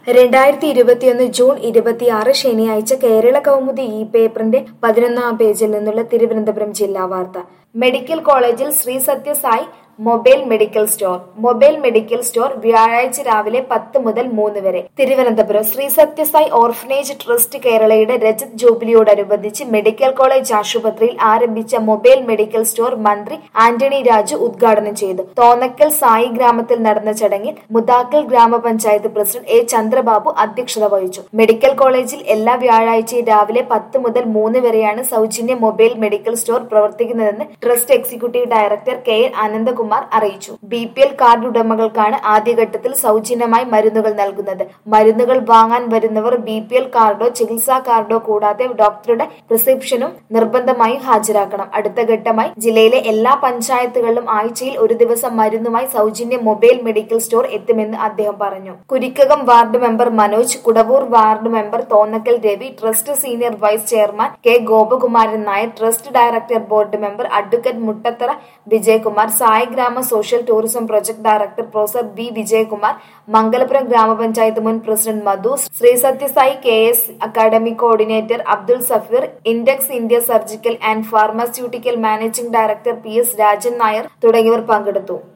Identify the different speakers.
Speaker 1: 2021 June 26 ശനിയാഴ്ച കേരള കൗമുദി ഈ പേപ്പറിന്റെ 11-ാം പേജിൽ നിന്നുള്ള തിരുവനന്തപുരം ജില്ലാ വാർത്ത. മെഡിക്കൽ കോളേജിൽ Shri Sathya Sai mobile medical store വ്യാഴാഴ്ച രാവിലെ 10 മുതൽ 3 വരെ. തിരുവനന്തപുരം ശ്രീ സത്യസായി ഓർഫനേജ് ട്രസ്റ്റ് കേരളയുടെ രജത് ജൂബിലിയോടനുബന്ധിച്ച് മെഡിക്കൽ കോളേജ് ആശുപത്രിയിൽ ആരംഭിച്ച മൊബൈൽ മെഡിക്കൽ സ്റ്റോർ മന്ത്രി ആന്റണി രാജു ഉദ്ഘാടനം ചെയ്തു. തോന്നക്കൽ സായി ഗ്രാമത്തിൽ നടന്ന ചടങ്ങിൽ മുതാക്കൽ ഗ്രാമപഞ്ചായത്ത് പ്രസിഡന്റ് എ ചന്ദ്രബാബു അധ്യക്ഷത വഹിച്ചു. മെഡിക്കൽ കോളേജിൽ എല്ലാ വ്യാഴാഴ്ചയും രാവിലെ 10 മുതൽ 3 വരെയാണ് സൗജന്യ മൊബൈൽ മെഡിക്കൽ സ്റ്റോർ പ്രവർത്തിക്കുന്നതെന്ന് trust executive director K N Anandakumar അറിയിച്ചു. BPL കാർഡ് ഉടമകൾക്കാണ് ആദ്യഘട്ടത്തിൽ സൗജന്യമായി മരുന്നുകൾ നൽകുന്നത്. മരുന്നുകൾ വാങ്ങാൻ വരുന്നവർ BPL കാർഡോ ചികിത്സാ കാർഡോ കൂടാതെ ഡോക്ടറുടെ പ്രിസ്ക്രിപ്ഷനും നിർബന്ധമായി ഹാജരാക്കണം. അടുത്ത ഘട്ടമായി ജില്ലയിലെ എല്ലാ പഞ്ചായത്തുകളിലും ആഴ്ചയിൽ ഒരു ദിവസം മരുന്നുമായി സൗജന്യ മൊബൈൽ മെഡിക്കൽ സ്റ്റോർ എത്തുമെന്ന് അദ്ദേഹം പറഞ്ഞു. Kurikkakom ward member Manoj, Kudavoor ward member Thonnakkal Ravi, trust senior vice chairman K Gopakumaran Nair, trust director board member advocate Muttathara Vijayakumar, Sai Grama social tourism project director professor B Vijayakumar, Mangalapuram ഗ്രാമപഞ്ചായത്ത് മുൻ president Madhu, Shri Sathya Sai KS academy coordinator Abdul Safeer, index India surgical and pharmaceutical managing director PS Rajan Nair തുടങ്ങിയവർ പങ്കെടുത്തു.